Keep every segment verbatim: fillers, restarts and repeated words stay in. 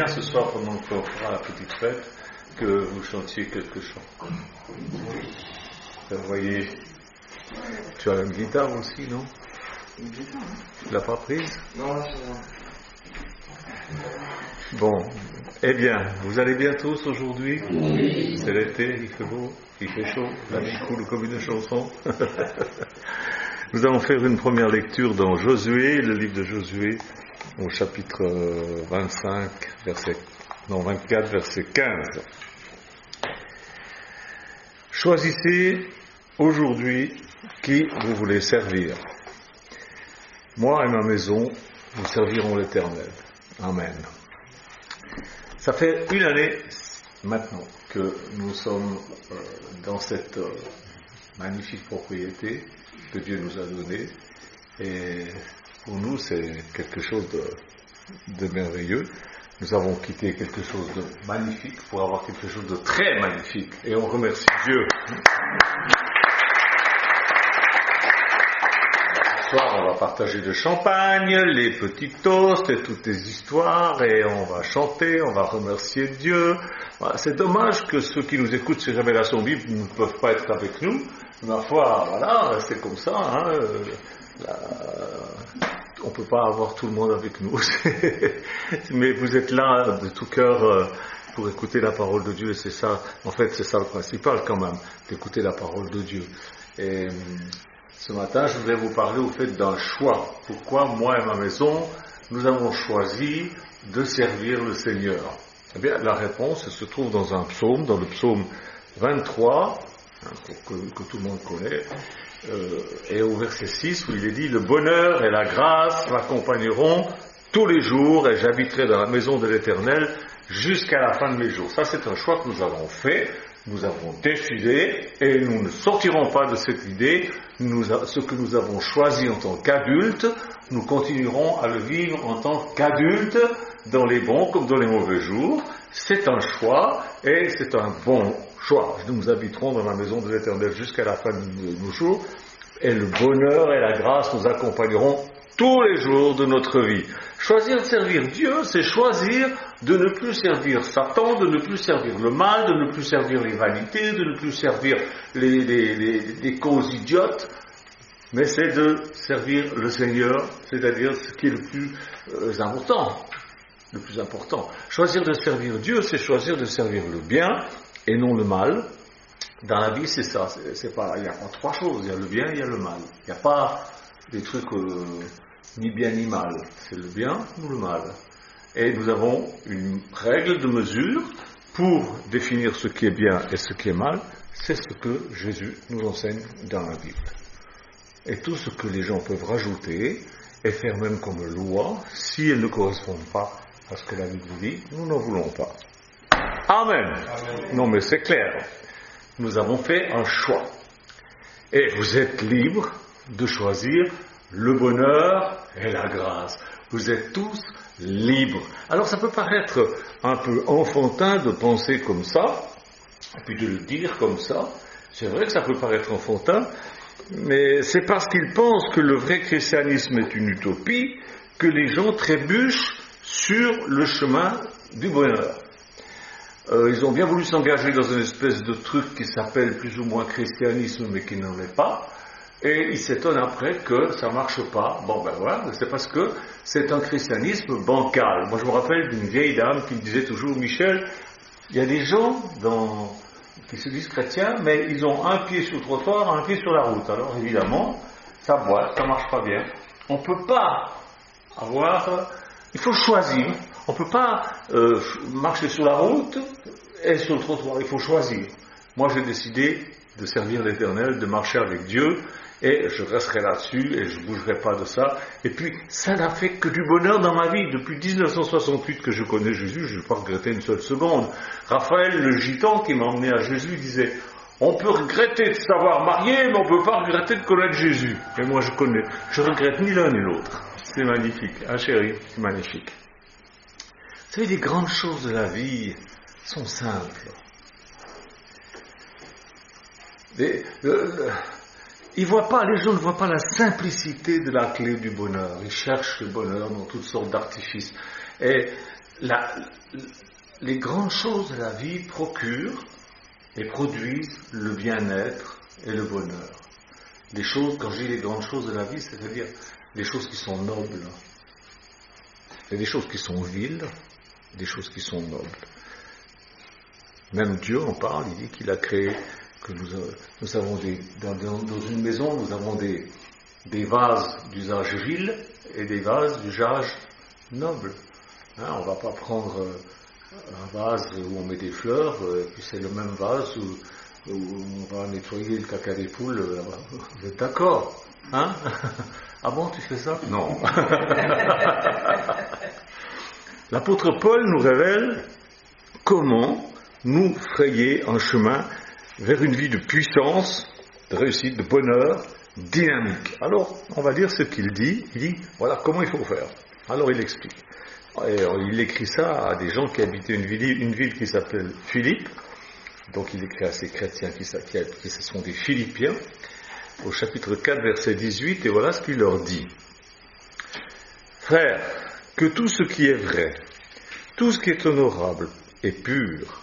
bien ce soir, pendant qu'on fera la petite fête, que vous chantiez quelques chants. Vous voyez, tu as une guitare aussi, non? Une guitare, hein? Tu l'as pas prise? Non, c'est bon. Bon, eh bien, vous allez bien tous aujourd'hui? Oui. C'est l'été, il fait beau, il fait chaud, la vie coule comme une chanson. Nous allons faire une première lecture dans Josué, le livre de Josué, au chapitre vingt-cinq, verset, non, vingt-quatre, verset quinze. Choisissez aujourd'hui qui vous voulez servir. Moi et ma maison, nous servirons l'Éternel. Amen. Ça fait une année maintenant que nous sommes euh, dans cette euh, magnifique propriété que Dieu nous a donnée, et pour nous c'est quelque chose de, de merveilleux. Nous avons quitté quelque chose de magnifique pour avoir quelque chose de très magnifique, et on remercie Dieu. Ce soir, on va partager le champagne, les petits toasts et toutes les histoires, et on va chanter, on va remercier Dieu. Voilà, c'est dommage que ceux qui nous écoutent ces révélations bibliques ne peuvent pas être avec nous. Ma foi, voilà, c'est comme ça. Hein, euh, la, on ne peut pas avoir tout le monde avec nous. Mais vous êtes là de tout cœur euh, pour écouter la parole de Dieu, et c'est ça, en fait, c'est ça le principal quand même, d'écouter la parole de Dieu. Et ce matin, je voudrais vous parler au fait d'un choix. Pourquoi moi et ma maison, nous avons choisi de servir le Seigneur? Eh bien, la réponse se trouve dans un psaume, dans le psaume vingt-trois, hein, que, que tout le monde connaît, euh, et au verset six, où il est dit « Le bonheur et la grâce m'accompagneront tous les jours, et j'habiterai dans la maison de l'Éternel jusqu'à la fin de mes jours. » Ça, c'est un choix que nous avons fait. Nous avons décidé, et nous ne sortirons pas de cette idée. Nous, ce que nous avons choisi en tant qu'adultes, nous continuerons à le vivre en tant qu'adultes, dans les bons comme dans les mauvais jours. C'est un choix, et c'est un bon choix. Nous habiterons dans la maison de l'Éternel jusqu'à la fin de nos jours, et le bonheur et la grâce nous accompagneront tous les jours de notre vie. Choisir de servir Dieu, c'est choisir de ne plus servir Satan, de ne plus servir le mal, de ne plus servir les vanités, de ne plus servir les, les, les, les causes idiotes, mais c'est de servir le Seigneur, c'est-à-dire ce qui est le plus euh, important, le plus important. Choisir de servir Dieu, c'est choisir de servir le bien et non le mal. Dans la vie, c'est ça. C'est, c'est pas, il n'y a pas trois choses. Il y a le bien, il y a le mal. Il n'y a pas des trucs euh, ni bien ni mal. C'est le bien ou le mal. Et nous avons une règle de mesure pour définir ce qui est bien et ce qui est mal. C'est ce que Jésus nous enseigne dans la Bible. Et tout ce que les gens peuvent rajouter et faire même comme loi, si elles ne correspondent pas à ce que la Bible dit, nous n'en voulons pas. Amen. Amen. Non, mais c'est clair. Nous avons fait un choix. Et vous êtes libres de choisir le bonheur et la grâce. Vous êtes tous libres. Alors ça peut paraître un peu enfantin de penser comme ça, et puis de le dire comme ça. C'est vrai que ça peut paraître enfantin, mais c'est parce qu'ils pensent que le vrai christianisme est une utopie que les gens trébuchent sur le chemin du bonheur. Euh, ils ont bien voulu s'engager dans une espèce de truc qui s'appelle plus ou moins christianisme, mais qui n'en est pas, et ils s'étonnent après que ça marche pas. Bon ben voilà, c'est parce que c'est un christianisme bancal. Moi je me rappelle d'une vieille dame qui me disait toujours, Michel, il y a des gens dans, qui se disent chrétiens, mais ils ont un pied sur le trottoir, un pied sur la route. Alors évidemment, ça boite, ça marche pas bien. On peut pas avoir, il faut choisir. On ne peut pas euh, marcher sur la route et sur le trottoir, il faut choisir. Moi j'ai décidé de servir l'Éternel, de marcher avec Dieu, et je resterai là-dessus et je ne bougerai pas de ça. Et puis ça n'a fait que du bonheur dans ma vie. Depuis dix-neuf cent soixante-huit que je connais Jésus, je n'ai pas regretté une seule seconde. Raphaël le gitan qui m'a emmené à Jésus disait, on peut regretter de savoir marier, mais on ne peut pas regretter de connaître Jésus. Et moi je connais, je regrette ni l'un ni l'autre. C'est magnifique, hein chérie, c'est magnifique. Vous savez, les grandes choses de la vie sont simples. Les, le, le, ils voient pas, les gens ne voient pas la simplicité de la clé du bonheur. Ils cherchent le bonheur dans toutes sortes d'artifices. Et la, les grandes choses de la vie procurent et produisent le bien-être et le bonheur. Les choses, quand je dis les grandes choses de la vie, c'est-à-dire les choses qui sont nobles. Il y a des choses qui sont viles, des choses qui sont nobles. Même Dieu en parle, il dit qu'il a créé, que nous, nous avons des, dans, dans une maison, nous avons des, des vases d'usage vil et des vases d'usage noble. Hein, on ne va pas prendre un vase où on met des fleurs, et puis c'est le même vase où, où on va nettoyer le caca des poules. Vous êtes d'accord, hein? Ah bon, tu fais ça? Non. L'apôtre Paul nous révèle comment nous frayer un chemin vers une vie de puissance, de réussite, de bonheur, dynamique. Alors, on va dire ce qu'il dit. Il dit, voilà comment il faut faire. Alors, il explique. Et il écrit ça à des gens qui habitaient une ville, une ville qui s'appelle Philippe. Donc, il écrit à ces chrétiens qui, qui, qui sont des Philippiens, au chapitre quatre, verset dix-huit, et voilà ce qu'il leur dit. Frères, que tout ce qui est vrai, tout ce qui est honorable et pur,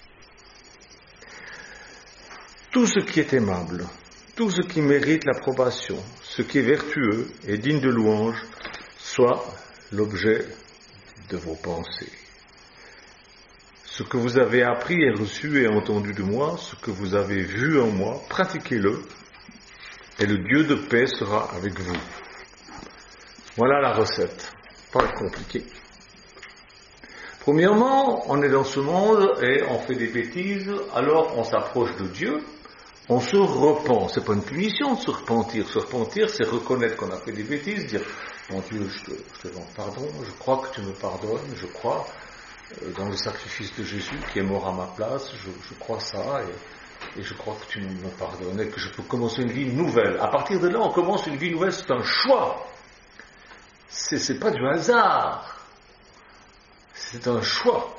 tout ce qui est aimable, tout ce qui mérite l'approbation, ce qui est vertueux et digne de louange, soit l'objet de vos pensées. Ce que vous avez appris et reçu et entendu de moi, ce que vous avez vu en moi, pratiquez-le, et le Dieu de paix sera avec vous. Voilà la recette. Pas compliqué. Premièrement, on est dans ce monde et on fait des bêtises, alors on s'approche de Dieu, on se repent. C'est pas une punition de se repentir. Se repentir, c'est reconnaître qu'on a fait des bêtises, dire mon Dieu, je te, je te demande pardon, je crois que tu me pardonnes, je crois euh, dans le sacrifice de Jésus qui est mort à ma place, je, je crois ça et, et je crois que tu me pardonnes et que je peux commencer une vie nouvelle. À partir de là, on commence une vie nouvelle, c'est un choix. C'est, c'est pas du hasard. C'est un choix.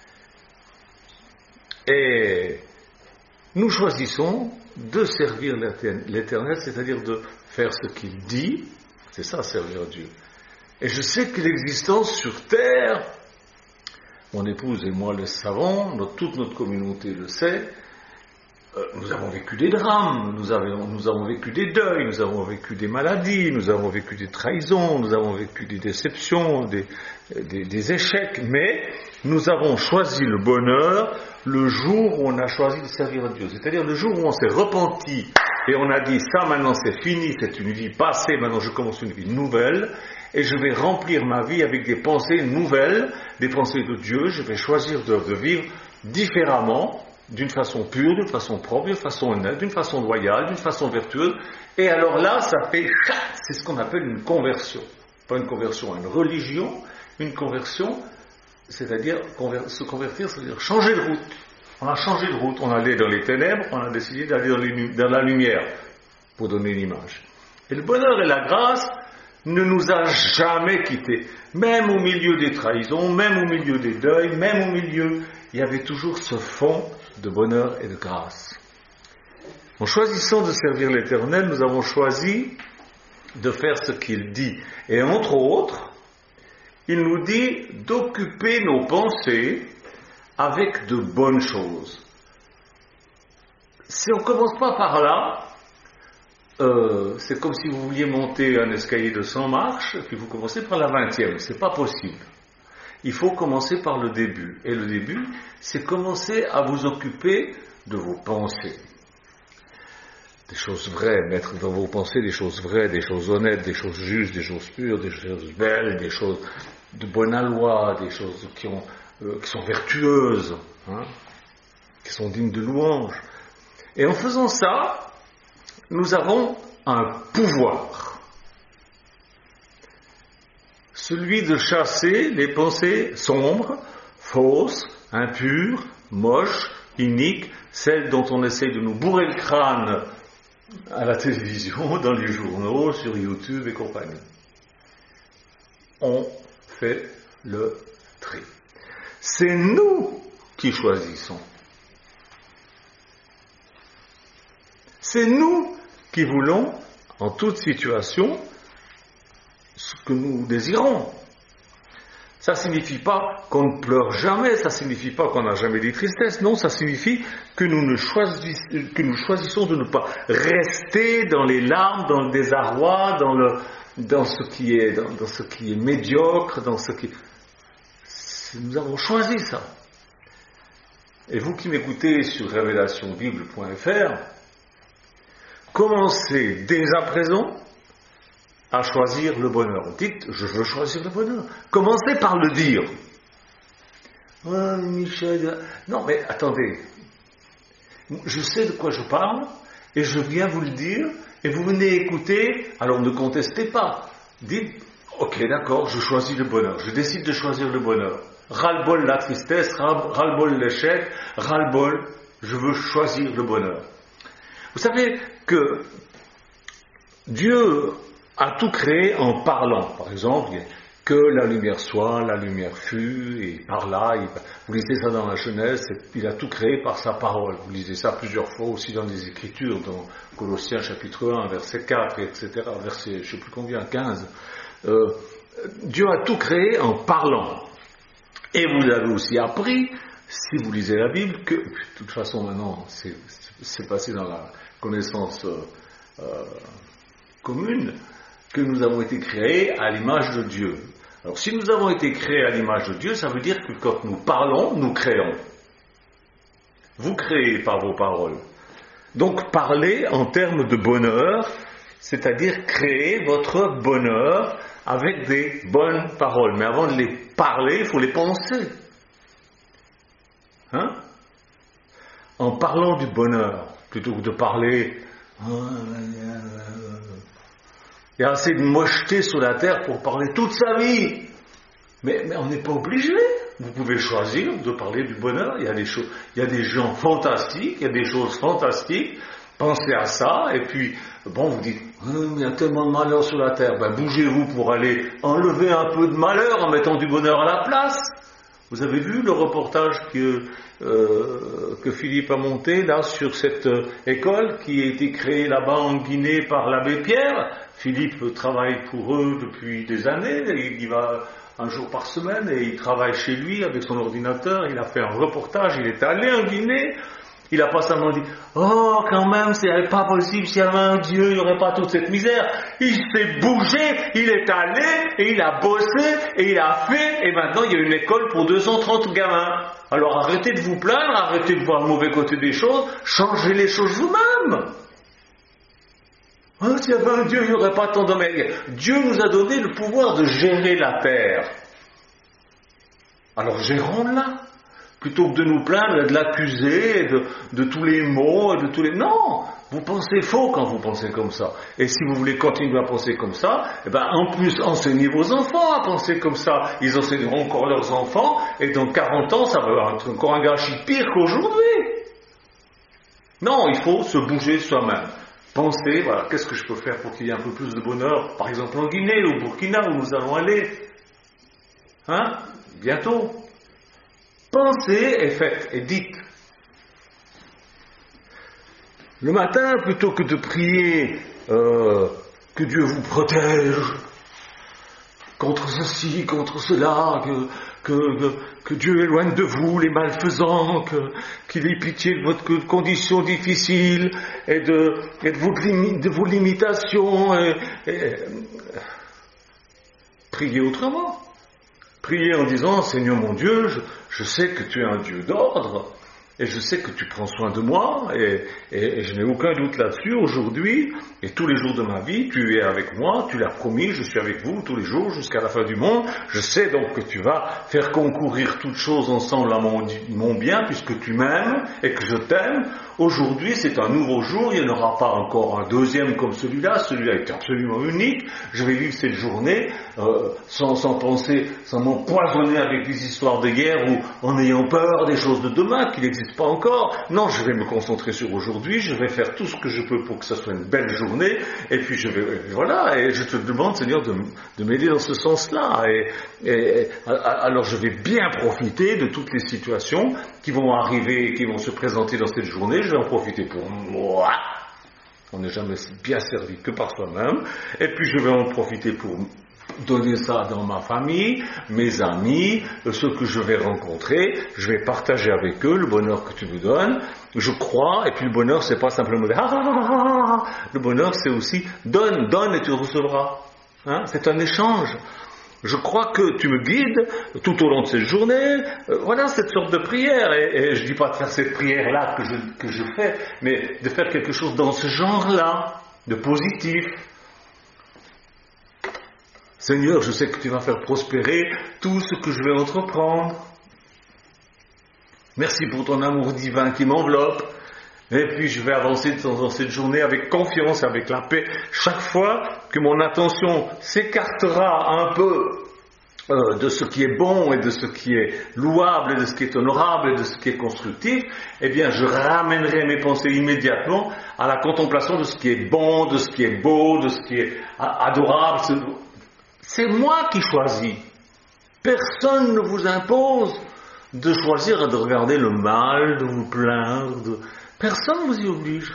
Et nous choisissons de servir l'Éternel, c'est-à-dire de faire ce qu'il dit. C'est ça, servir Dieu. Et je sais que l'existence sur terre, mon épouse et moi le savons, notre, toute notre communauté le sait, euh, nous avons vécu des drames, nous avons, nous avons vécu des deuils, nous avons vécu des maladies, nous avons vécu des trahisons, nous avons vécu des déceptions, des, des, des échecs, mais nous avons choisi le bonheur le jour où on a choisi de servir Dieu. C'est-à-dire le jour où on s'est repenti et on a dit ça maintenant c'est fini, c'est une vie passée, maintenant je commence une vie nouvelle et je vais remplir ma vie avec des pensées nouvelles, des pensées de Dieu, je vais choisir de, de vivre différemment, d'une façon pure, d'une façon propre, d'une façon honnête, d'une façon loyale, d'une façon vertueuse, et alors là ça fait, c'est ce qu'on appelle une conversion. Pas une conversion à une religion, une conversion, c'est-à-dire conver- se convertir, c'est-à-dire changer de route. On a changé de route, on allait dans les ténèbres, on a décidé d'aller dans, les, dans la lumière, pour donner une image. Et le bonheur et la grâce ne nous a jamais quittés. Même au milieu des trahisons, même au milieu des deuils, même au milieu, il y avait toujours ce fond de bonheur et de grâce. En choisissant de servir l'Éternel, nous avons choisi de faire ce qu'il dit. Et entre autres, il nous dit d'occuper nos pensées avec de bonnes choses. Si on ne commence pas par là, euh, c'est comme si vous vouliez monter un escalier de cent marches, puis vous commencez par la vingtième. C'est pas possible. Il faut commencer par le début. Et le début, c'est commencer à vous occuper de vos pensées. Des choses vraies, mettre dans vos pensées des choses vraies, des choses honnêtes, des choses justes, des choses pures, des choses belles, des choses de bonne aloi, des choses qui, ont, euh, qui sont vertueuses, hein, qui sont dignes de louange. Et en faisant ça, nous avons un pouvoir. Celui de chasser les pensées sombres, fausses, impures, moches, iniques, celles dont on essaye de nous bourrer le crâne à la télévision, dans les journaux, sur YouTube et compagnie. On fait le tri. C'est nous qui choisissons. C'est nous qui voulons, en toute situation, ce que nous désirons. Ça ne signifie pas qu'on ne pleure jamais, ça ne signifie pas qu'on n'a jamais des tristesses, non, ça signifie que nous, ne choisis, que nous choisissons de ne pas rester dans les larmes, dans le désarroi, dans, le, dans, ce, qui est, dans, dans ce qui est médiocre, dans ce qui... Nous avons choisi ça. Et vous qui m'écoutez sur révélation bible point f r, commencez dès à présent à choisir le bonheur. Dites, je veux choisir le bonheur. Commencez par le dire. Oh, Michel, non mais attendez, je sais de quoi je parle, et je viens vous le dire, et vous venez écouter, alors ne contestez pas. Dites, ok, d'accord, je choisis le bonheur, je décide de choisir le bonheur. Ras-le-bol la tristesse, ras-le-bol l'échec, ras-le-bol, je veux choisir le bonheur. Vous savez que Dieu a tout créé en parlant. Par exemple, que la lumière soit, la lumière fut, et par là, il, vous lisez ça dans la Genèse, il a tout créé par sa parole. Vous lisez ça plusieurs fois aussi dans les Écritures, dans Colossiens chapitre un, verset quatre, et cetera, verset, je ne sais plus combien, quinze. Euh, Dieu a tout créé en parlant. Et vous avez aussi appris, si vous lisez la Bible, que, de toute façon maintenant, c'est, c'est passé dans la connaissance euh, commune, que nous avons été créés à l'image de Dieu. Alors si nous avons été créés à l'image de Dieu, ça veut dire que quand nous parlons, nous créons. Vous créez par vos paroles. Donc parlez en termes de bonheur, c'est-à-dire créer votre bonheur avec des bonnes paroles. Mais avant de les parler, il faut les penser. Hein? En parlant du bonheur, plutôt que de parler... Il y a assez de mocheté sur la terre pour parler toute sa vie. Mais, mais on n'est pas obligé. Vous pouvez choisir de parler du bonheur. Il y a des choses, il y a des gens fantastiques, il y a des choses fantastiques. Pensez à ça, et puis, bon, vous dites, hum, il y a tellement de malheur sur la terre. Ben, bougez-vous pour aller enlever un peu de malheur en mettant du bonheur à la place. Vous avez vu le reportage que, euh, que Philippe a monté là sur cette euh, école qui a été créée là-bas en Guinée par l'abbé Pierre. Philippe travaille pour eux depuis des années, il y va un jour par semaine et il travaille chez lui avec son ordinateur, il a fait un reportage, il est allé en Guinée, il n'a pas seulement dit « Oh, quand même, c'est pas possible, s'il y avait un Dieu, il n'y aurait pas toute cette misère. » Il s'est bougé, il est allé, et il a bossé, et il a fait, et maintenant il y a une école pour deux cent trente gamins. Alors arrêtez de vous plaindre, arrêtez de voir le mauvais côté des choses, changez les choses vous-même. Oh, s'il y avait un Dieu, il n'y aurait pas tant de mer. Dieu nous a donné le pouvoir de gérer la terre. Alors gérons-la. Plutôt que de nous plaindre et de l'accuser de, de tous les maux et de tous les... Non, vous pensez faux quand vous pensez comme ça. Et si vous voulez continuer à penser comme ça, eh ben en plus, enseignez vos enfants à penser comme ça. Ils enseigneront encore leurs enfants, et dans quarante ans, ça va être encore un gâchis pire qu'aujourd'hui. Non, il faut se bouger soi-même. Pensez, voilà, qu'est-ce que je peux faire pour qu'il y ait un peu plus de bonheur, par exemple en Guinée, ou au Burkina, où nous allons aller. Hein? Bientôt. Pensez et faites, et dites. Le matin, plutôt que de prier euh, que Dieu vous protège contre ceci, contre cela, que, que, que, que Dieu éloigne de vous les malfaisants, que, qu'il ait pitié de votre condition difficile et de, et de, vos, de vos limitations, et, et, priez autrement. Priez en disant, Seigneur mon Dieu, je, je sais que tu es un Dieu d'ordre, et je sais que tu prends soin de moi, et, et, et je n'ai aucun doute là-dessus aujourd'hui, et tous les jours de ma vie, tu es avec moi, tu l'as promis, je suis avec vous tous les jours jusqu'à la fin du monde. Je sais donc que tu vas faire concourir toutes choses ensemble à mon, mon bien, puisque tu m'aimes et que je t'aime. Aujourd'hui, c'est un nouveau jour, il n'y en aura pas encore un deuxième comme celui-là, celui-là est absolument unique. Je vais vivre cette journée euh, sans, sans penser, sans m'empoisonner avec des histoires de guerre ou en ayant peur des choses de demain qui n'existent pas encore. Non, je vais me concentrer sur aujourd'hui, je vais faire tout ce que je peux pour que ça soit une belle journée, et puis je vais, voilà, et je te demande, Seigneur, de, de m'aider dans ce sens-là. Et, et alors je vais bien profiter de toutes les situations qui vont arriver, qui vont se présenter dans cette journée. Je vais en profiter pour moi. On n'est jamais bien servi que par soi-même. Et puis je vais en profiter pour donner ça dans ma famille, mes amis, ceux que je vais rencontrer, je vais partager avec eux le bonheur que tu me donnes, je crois, et puis le bonheur c'est pas simplement dire ah, ah, ah, ah, ah. Le bonheur c'est aussi donne, donne et tu recevras. Hein? C'est un échange. Je crois que tu me guides tout au long de cette journée. Euh, voilà cette sorte de prière. Et, et je ne dis pas de faire cette prière-là que je, que je fais, mais de faire quelque chose dans ce genre-là, de positif. Seigneur, je sais que tu vas faire prospérer tout ce que je vais entreprendre. Merci pour ton amour divin qui m'enveloppe. Et puis je vais avancer dans cette journée avec confiance, avec la paix. Chaque fois que mon attention s'écartera un peu euh, de ce qui est bon et de ce qui est louable et de ce qui est honorable et de ce qui est constructif, eh bien je ramènerai mes pensées immédiatement à la contemplation de ce qui est bon, de ce qui est beau, de ce qui est adorable. C'est moi qui choisis. Personne ne vous impose de choisir et de regarder le mal, de vous plaindre, de... Personne ne vous y oblige.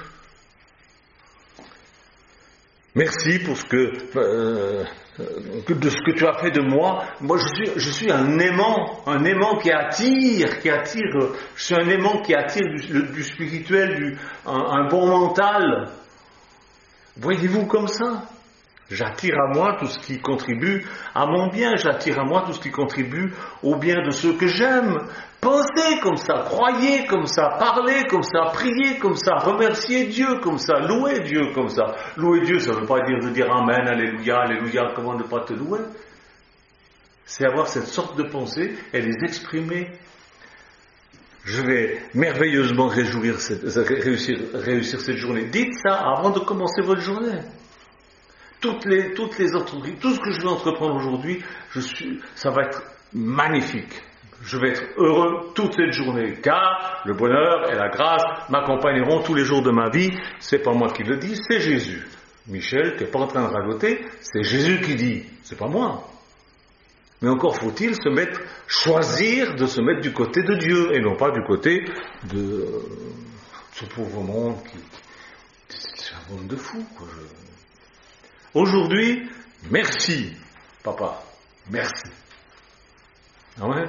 Merci pour ce que, euh, de ce que tu as fait de moi. Moi, je suis, je suis un aimant, un aimant qui attire, qui attire. Je suis un aimant qui attire du, du spirituel, du, un, un bon mental. Voyez-vous comme ça? J'attire à moi tout ce qui contribue à mon bien, j'attire à moi tout ce qui contribue au bien de ceux que j'aime. Pensez comme ça, croyez comme ça, parlez comme ça, priez comme ça, remerciez Dieu comme ça, louez Dieu comme ça. Louer Dieu, ça ne veut pas dire de dire Amen, Alléluia, Alléluia, comment ne pas te louer? C'est avoir cette sorte de pensée et les exprimer. Je vais merveilleusement réjouir cette, réussir, réussir cette journée. Dites ça avant de commencer votre journée. Toutes les, toutes les entreprises, tout ce que je vais entreprendre aujourd'hui, je suis, ça va être magnifique. Je vais être heureux toute cette journée, car le bonheur et la grâce m'accompagneront tous les jours de ma vie. C'est pas moi qui le dis, c'est Jésus. Michel, tu n'es pas en train de ragoter, c'est Jésus qui dit, c'est pas moi. Mais encore faut-il se mettre, choisir de se mettre du côté de Dieu, et non pas du côté de euh, ce pauvre monde qui, c'est un monde de fous, quoi. Je... Aujourd'hui, merci, papa, merci. Amen.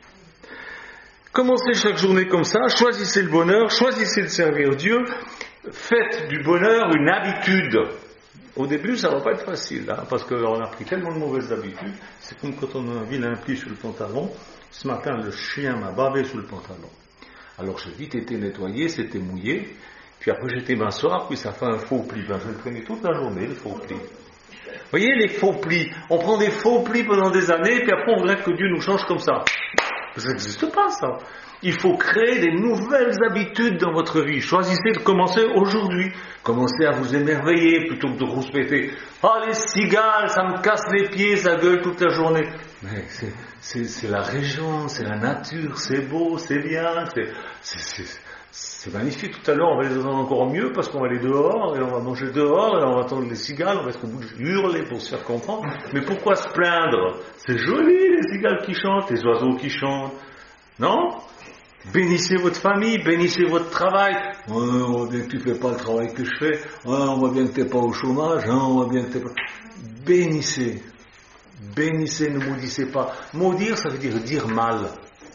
Commencez chaque journée comme ça, choisissez le bonheur, choisissez de servir Dieu, faites du bonheur une habitude. Au début, ça ne va pas être facile, hein, parce qu'on a pris tellement de mauvaises habitudes, c'est comme quand on a un vilain pli sur le pantalon. Ce matin, le chien m'a bavé sur le pantalon. Alors j'ai vite été nettoyé, c'était mouillé. Puis après j'étais m'asseoir, puis ça fait un faux pli. Ben, je le traînais toute la journée, le faux pli. Vous voyez les faux plis? On prend des faux plis pendant des années, puis après on voudrait que Dieu nous change comme ça. Ça n'existe pas, ça. Il faut créer des nouvelles habitudes dans votre vie. Choisissez de commencer aujourd'hui. Commencez à vous émerveiller plutôt que de rouspéter. Ah, les cigales, ça me casse les pieds, ça gueule toute la journée. Mais c'est, c'est, c'est la région, c'est la nature, c'est beau, c'est bien, c'est... c'est, c'est C'est magnifique, tout à l'heure on va les entendre encore mieux parce qu'on va aller dehors et on va manger dehors et on va entendre les cigales, on va être au bout de hurler pour se faire comprendre. Mais pourquoi se plaindre? C'est joli les cigales qui chantent, les oiseaux qui chantent. Non? Bénissez votre famille, bénissez votre travail. Ouais, on voit bien que tu fais pas le travail que je fais. Ouais, on voit bien que t'es pas au chômage, hein, on voit bien que t'es pas... Bénissez. Bénissez, ne maudissez pas. Maudire, ça veut dire dire mal.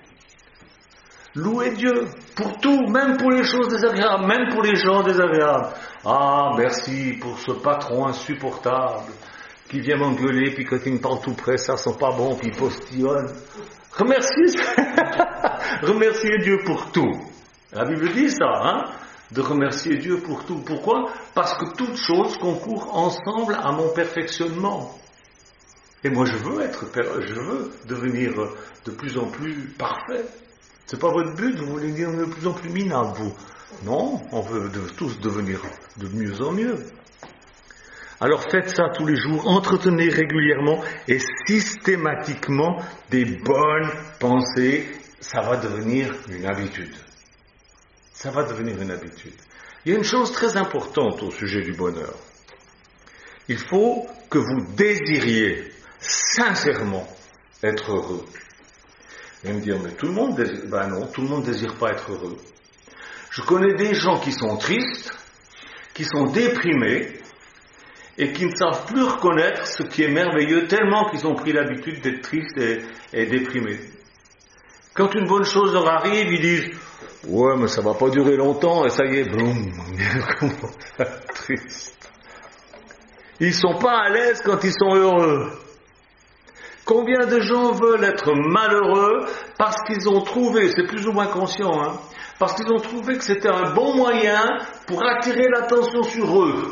Louez Dieu pour tout, même pour les choses désagréables, même pour les gens désagréables. Ah, merci pour ce patron insupportable qui vient m'engueuler, puis quand il me parle tout près, ça sent pas bon, puis il postillonne. Remerciez, remerciez Dieu pour tout. La Bible dit ça, hein, de remercier Dieu pour tout. Pourquoi? Parce que toutes choses concourent ensemble à mon perfectionnement. Et moi, je veux être, je veux devenir de plus en plus parfait. C'est pas votre but, vous voulez dire de plus en plus minable, vous. Non, on veut de, tous devenir de mieux en mieux. Alors faites ça tous les jours, entretenez régulièrement et systématiquement des bonnes pensées, ça va devenir une habitude. Ça va devenir une habitude. Il y a une chose très importante au sujet du bonheur. Il faut que vous désiriez sincèrement être heureux. Vous allez me dire, mais tout le monde désire... Ben non, tout le monde ne désire pas être heureux. Je connais des gens qui sont tristes, qui sont déprimés, et qui ne savent plus reconnaître ce qui est merveilleux tellement qu'ils ont pris l'habitude d'être tristes et, et déprimés. Quand une bonne chose leur arrive, ils disent « Ouais, mais ça va pas durer longtemps » et ça y est, boum, ils commencent à être tristes. Ils sont pas à l'aise quand ils sont heureux. Combien de gens veulent être malheureux parce qu'ils ont trouvé, c'est plus ou moins conscient, hein, parce qu'ils ont trouvé que c'était un bon moyen pour attirer l'attention sur eux.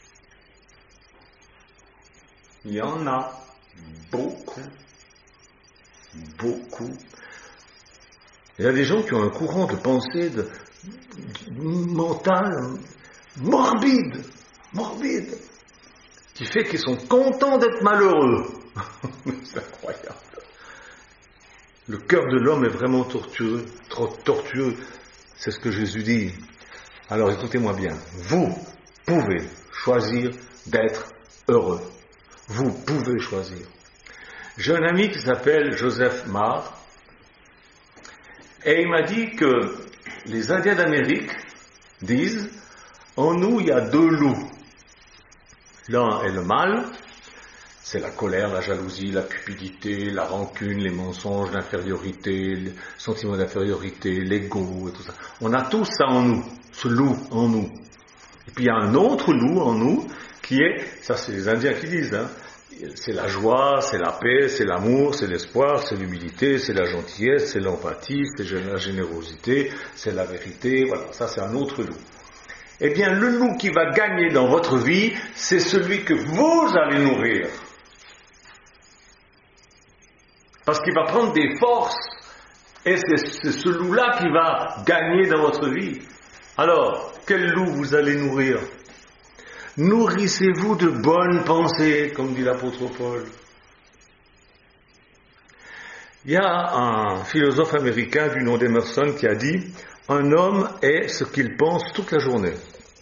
Il y en a beaucoup, beaucoup. Il y a des gens qui ont un courant de pensée de, de, mental morbide, morbide, qui fait qu'ils sont contents d'être malheureux. C'est incroyable. Le cœur de l'homme est vraiment tortueux, trop tortueux. C'est ce que Jésus dit. Alors écoutez-moi bien. Vous pouvez choisir d'être heureux. Vous pouvez choisir. J'ai un ami qui s'appelle Joseph Marr, et il m'a dit que les Indiens d'Amérique disent « En nous, il y a deux loups. L'un est le mal, c'est la colère, la jalousie, la cupidité, la rancune, les mensonges, l'infériorité, le sentiment d'infériorité, l'ego et tout ça. On a tout ça en nous, ce loup en nous. Et puis il y a un autre loup en nous qui est, ça c'est les Indiens qui disent, hein, c'est la joie, c'est la paix, c'est l'amour, c'est l'espoir, c'est l'humilité, c'est la gentillesse, c'est l'empathie, c'est la générosité, c'est la vérité, voilà, ça c'est un autre loup. Eh bien, le loup qui va gagner dans votre vie, c'est celui que vous allez nourrir. Parce qu'il va prendre des forces, et c'est, c'est ce loup-là qui va gagner dans votre vie. Alors, quel loup vous allez nourrir ? Nourrissez-vous de bonnes pensées, comme dit l'apôtre Paul. Il y a un philosophe américain du nom d'Emerson qui a dit « Un homme est ce qu'il pense toute la journée ».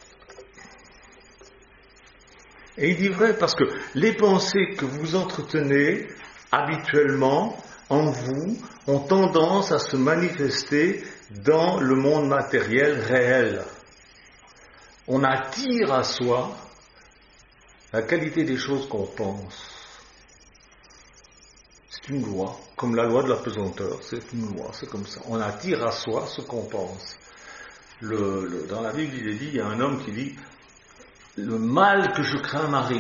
Et il dit vrai parce que les pensées que vous entretenez habituellement en vous ont tendance à se manifester dans le monde matériel réel. On attire à soi la qualité des choses qu'on pense. C'est une loi, comme la loi de la pesanteur, c'est une loi, c'est comme ça. On attire à soi ce qu'on pense. Le, le, dans la Bible, il est dit, il y a un homme qui dit « Le mal que je crains m'arrive ».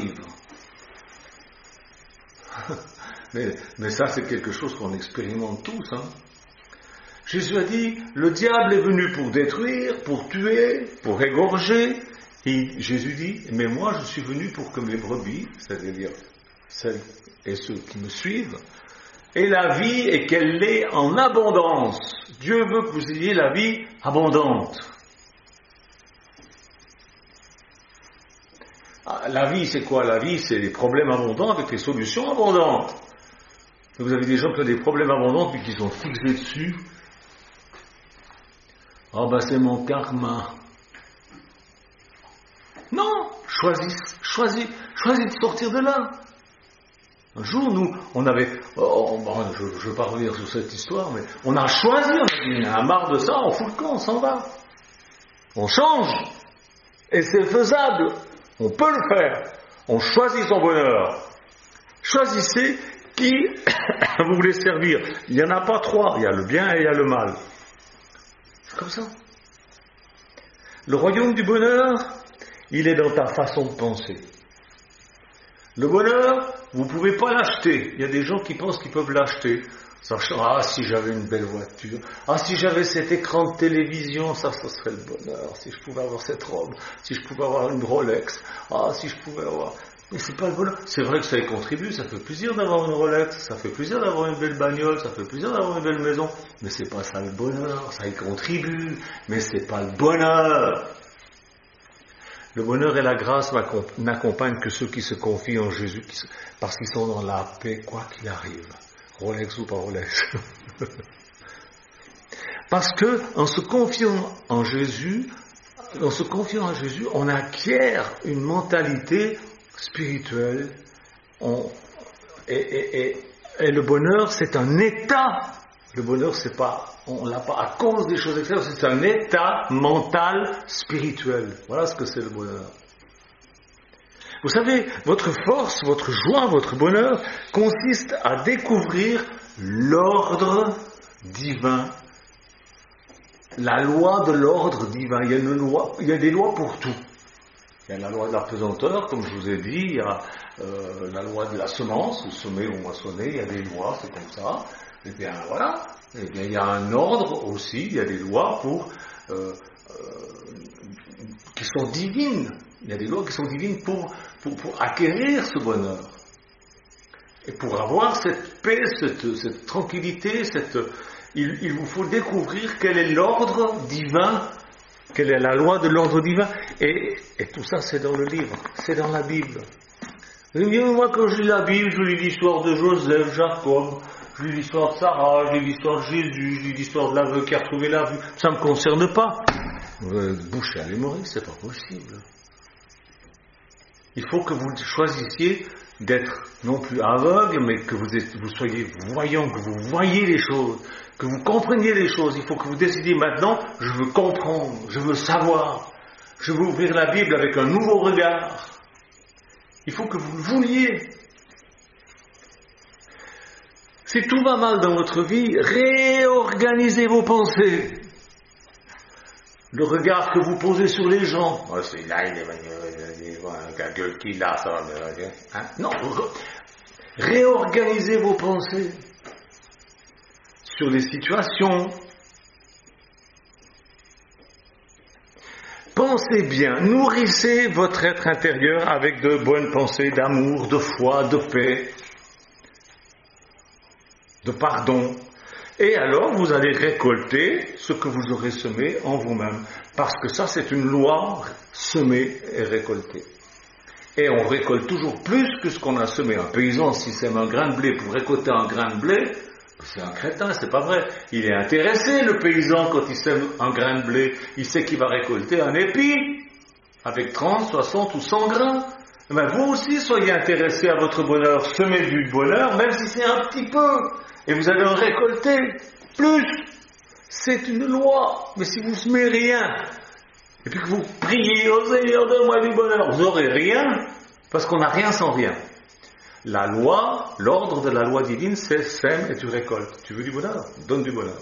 mais, mais ça, c'est quelque chose qu'on expérimente tous, hein. Jésus a dit, le diable est venu pour détruire, pour tuer, pour égorger. Et Jésus dit, mais moi je suis venu pour que mes brebis, c'est-à-dire celles et ceux qui me suivent, aient la vie et qu'elle l'ait en abondance. Dieu veut que vous ayez la vie abondante. La vie, c'est quoi? La vie, c'est les problèmes abondants avec les solutions abondantes. Vous avez des gens qui ont des problèmes abondants puis qui sont fixés dessus. Oh ben c'est mon karma. Non, choisis, choisis, choisis de sortir de là. Un jour, nous, on avait, oh, bon, je ne veux pas revenir sur cette histoire, mais on a choisi, on a dit, on a marre de ça, on fout le camp, on s'en va. On change, et c'est faisable, on peut le faire. On choisit son bonheur. Choisissez qui vous voulez servir. Il n'y en a pas trois, il y a le bien et il y a le mal. C'est comme ça. Le royaume du bonheur, il est dans ta façon de penser. Le bonheur, vous ne pouvez pas l'acheter. Il y a des gens qui pensent qu'ils peuvent l'acheter. Sachant, ah, si j'avais une belle voiture, ah, si j'avais cet écran de télévision, ça, ça serait le bonheur. Si je pouvais avoir cette robe, si je pouvais avoir une Rolex, ah, si je pouvais avoir... Mais c'est pas le bonheur. C'est vrai que ça y contribue, ça fait plaisir d'avoir une Rolex, ça fait plaisir d'avoir une belle bagnole, ça fait plaisir d'avoir une belle maison. Mais c'est pas ça le bonheur, ça y contribue, mais c'est pas le bonheur. Le bonheur et la grâce n'accompagnent que ceux qui se confient en Jésus, qui se... parce qu'ils sont dans la paix, quoi qu'il arrive. Rolex ou pas Rolex. Parce que, en se confiant en Jésus, en se confiant en Jésus, on acquiert une mentalité spirituelle. On... Et, et, et, et le bonheur, c'est un état. Le bonheur, c'est pas, on l'a pas à cause des choses extérieures, c'est un état mental spirituel. Voilà ce que c'est le bonheur. Vous savez, votre force, votre joie, votre bonheur consiste à découvrir l'ordre divin. La loi de l'ordre divin. Il y a une loi, il y a des lois pour tout. Il y a la loi de la pesanteur, comme je vous ai dit, il y a euh, la loi de la semence, le semer ou moissonner, il y a des lois, c'est comme ça. Et bien voilà, et bien il y a un ordre aussi, il y a des lois pour euh, euh, qui sont divines. Il y a des lois qui sont divines pour, pour, pour acquérir ce bonheur. Et pour avoir cette paix, cette, cette tranquillité, cette, il, il vous faut découvrir quel est l'ordre divin, quelle est la loi de l'ordre divin. Et, et tout ça, c'est dans le livre, c'est dans la Bible. Vous me dites, moi, quand je lis la Bible, je lis l'histoire de Joseph, Jacob, je lis l'histoire de Sarah, je lis l'histoire de Jésus, je lis l'histoire de l'aveugle qui a retrouvé la vue. Ça ne me concerne pas. Euh, boucher à l'humoriste, c'est pas possible. Il faut que vous choisissiez d'être non plus aveugle, mais que vous, êtes, vous soyez voyant, que vous voyez les choses, que vous compreniez les choses. Il faut que vous décidiez maintenant, je veux comprendre, je veux savoir, je veux ouvrir la Bible avec un nouveau regard. Il faut que vous le vouliez. Si tout va mal dans votre vie, réorganisez vos pensées. Le regard que vous posez sur les gens. Oh, c'est là, il est la gueule qu'il a, ça va. Hein? Non, réorganisez vos pensées sur les situations. Pensez bien, nourrissez votre être intérieur avec de bonnes pensées d'amour, de foi, de paix, de pardon. Et alors, vous allez récolter ce que vous aurez semé en vous-même. Parce que ça, c'est une loi, semer et récolter. Et on récolte toujours plus que ce qu'on a semé. Un paysan, s'il sème un grain de blé pour récolter un grain de blé, c'est un crétin, c'est pas vrai. Il est intéressé, le paysan, quand il sème un grain de blé. Il sait qu'il va récolter un épi, avec trente, soixante ou cent grains. Mais vous aussi, soyez intéressés à votre bonheur. Semez du bonheur, même si c'est un petit peu. Et vous allez en récolter plus. C'est une loi. Mais si vous ne semez rien, et puis que vous priez, oh Seigneur, donne-moi du bonheur, vous n'aurez rien, parce qu'on n'a rien sans rien. La loi, l'ordre de la loi divine, c'est sème et tu récoltes. Tu veux du bonheur? Donne du bonheur.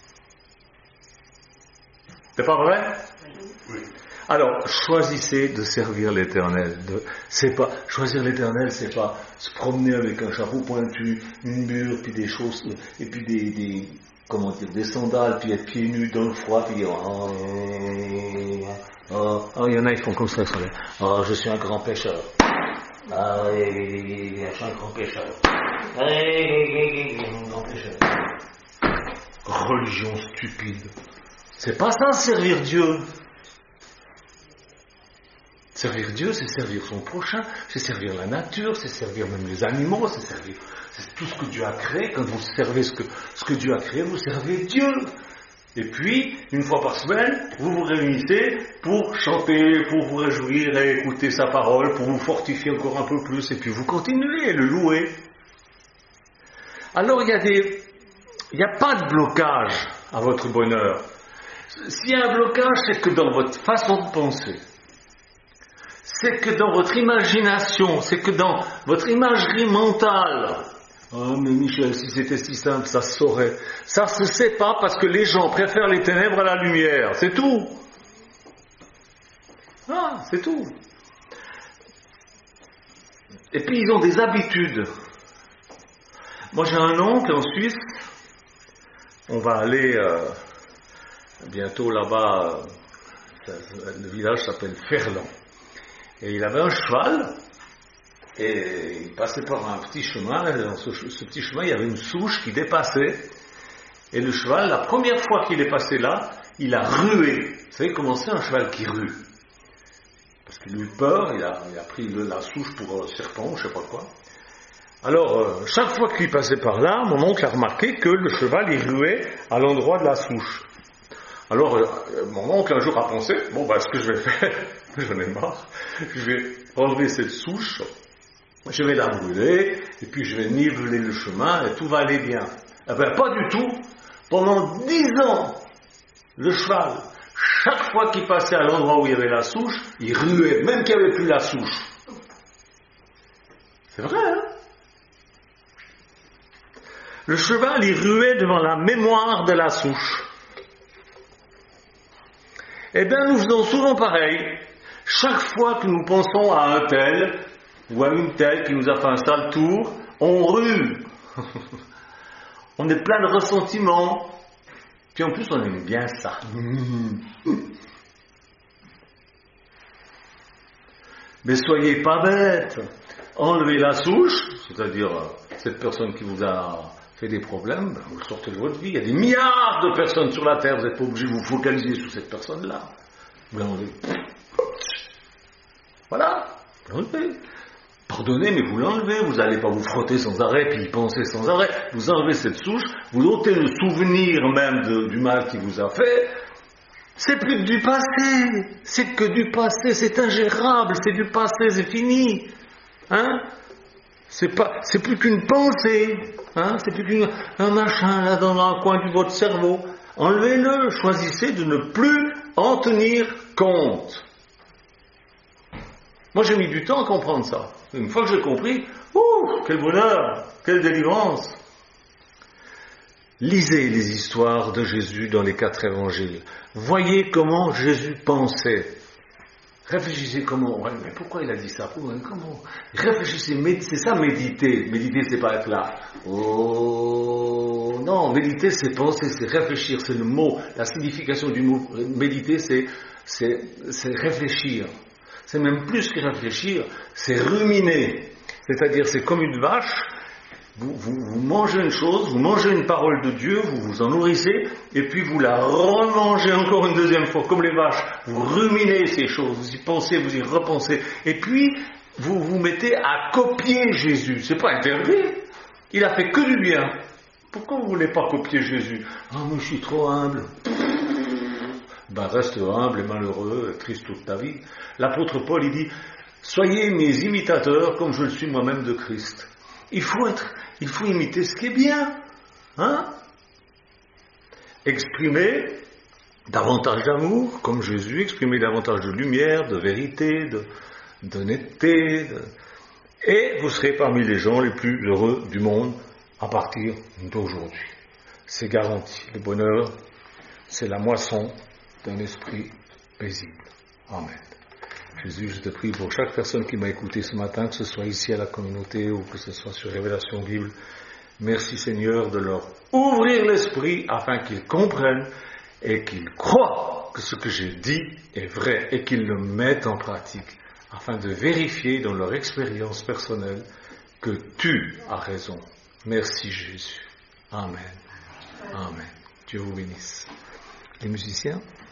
C'est pas vrai? Oui. Alors, choisissez de servir l'Éternel. De, c'est pas, choisir l'Éternel, c'est pas se promener avec un chapeau pointu, une mûre, puis des choses, et puis des, des, comment dire, des sandales, puis être pieds nus dans le froid, puis dire, oh, oh, oh, il y en a, ils font comme ça, ça oh, je suis un grand pécheur. Ah, je suis un grand pécheur. Un grand pécheur. Religion stupide. C'est pas ça, servir Dieu. Servir Dieu, c'est servir son prochain, c'est servir la nature, c'est servir même les animaux, c'est servir c'est tout ce que Dieu a créé. Quand vous servez ce que, ce que Dieu a créé, vous servez Dieu. Et puis, une fois par semaine, vous vous réunissez pour chanter, pour vous réjouir et écouter sa parole, pour vous fortifier encore un peu plus, et puis vous continuez à le louer. Alors, il y a des, il n'y a pas de blocage à votre bonheur. S'il y a un blocage, c'est que dans votre façon de penser, c'est que dans votre imagination, c'est que dans votre imagerie mentale. Oh mais Michel, si c'était si simple, ça se saurait. Ça se sait pas parce que les gens préfèrent les ténèbres à la lumière, c'est tout. Ah, c'est tout. Et puis ils ont des habitudes. Moi j'ai un oncle en Suisse, on va aller euh, bientôt là-bas, euh, le village s'appelle Ferland. Et il avait un cheval, et il passait par un petit chemin, et dans ce, ce petit chemin, il y avait une souche qui dépassait, et le cheval, la première fois qu'il est passé là, il a rué. Vous savez comment c'est un cheval qui rue? Parce qu'il a eu peur, il a, il a pris le, la souche pour un serpent, je ne sais pas quoi. Alors, euh, chaque fois qu'il passait par là, mon oncle a remarqué que le cheval, il ruait à l'endroit de la souche. Alors, euh, mon oncle un jour a pensé, bon, bah, ce que je vais faire, j'en ai marre, je vais enlever cette souche, je vais la brûler, et puis je vais niveler le chemin, et tout va aller bien. Eh bien, pas du tout. Pendant dix ans, le cheval, chaque fois qu'il passait à l'endroit où il y avait la souche, il ruait, même qu'il n'y avait plus la souche. C'est vrai, hein? Le cheval, il ruait devant la mémoire de la souche. Eh bien, nous faisons souvent pareil. Chaque fois que nous pensons à un tel, ou à une telle qui nous a fait un sale tour, on rue. On est plein de ressentiment. Puis en plus, on aime bien ça. Mais soyez pas bêtes. Enlevez la souche, c'est-à-dire cette personne qui vous a fait des problèmes, ben vous le sortez de votre vie. Il y a des milliards de personnes sur la Terre, vous n'êtes pas obligé de vous focaliser sur cette personne-là. Vous l'enlevez. Voilà, vous l'enlevez. Pardonnez, mais vous l'enlevez, vous n'allez pas vous frotter sans arrêt, puis y penser sans arrêt. Vous enlevez cette souche, vous ôtez le souvenir même de, du mal qu'il vous a fait. C'est plus que du passé, c'est que du passé, c'est ingérable, c'est du passé, c'est fini. Hein? C'est pas, c'est plus qu'une pensée, hein? C'est plus qu'un machin là dans un coin de votre cerveau. Enlevez-le, choisissez de ne plus en tenir compte. Moi j'ai mis du temps à comprendre ça. Une fois que j'ai compris, ouh, quel bonheur, quelle délivrance. Lisez les histoires de Jésus dans les quatre évangiles. Voyez comment Jésus pensait. Réfléchissez comment, ouais, mais pourquoi il a dit ça? Comment? Réfléchissez, c'est ça méditer. Méditer, c'est pas être là. Oh, non, méditer, c'est penser, c'est réfléchir, c'est le mot. La signification du mot méditer, c'est, c'est, c'est réfléchir. C'est même plus que réfléchir, c'est ruminer. C'est-à-dire, c'est comme une vache. Vous, vous, vous mangez une chose, vous mangez une parole de Dieu, vous vous en nourrissez, et puis vous la remangez encore une deuxième fois, comme les vaches. Vous ruminez ces choses, vous y pensez, vous y repensez, et puis vous vous mettez à copier Jésus. C'est pas interdit. Il a fait que du bien. Pourquoi vous voulez pas copier Jésus? Ah, moi je suis trop humble. Ben reste humble et malheureux, et triste toute ta vie. L'apôtre Paul, il dit, soyez mes imitateurs comme je le suis moi-même de Christ. Il faut être, il faut imiter ce qui est bien, hein? Exprimer davantage d'amour, comme Jésus, exprimer davantage de lumière, de vérité, de, d'honnêteté, de... et vous serez parmi les gens les plus heureux du monde à partir d'aujourd'hui. C'est garanti. Le bonheur, c'est la moisson d'un esprit paisible. Amen. Jésus, je te prie pour chaque personne qui m'a écouté ce matin, que ce soit ici à la communauté ou que ce soit sur Révélation Bible. Merci Seigneur de leur ouvrir l'esprit afin qu'ils comprennent et qu'ils croient que ce que j'ai dit est vrai et qu'ils le mettent en pratique afin de vérifier dans leur expérience personnelle que tu as raison. Merci Jésus. Amen. Amen. Dieu vous bénisse. Les musiciens?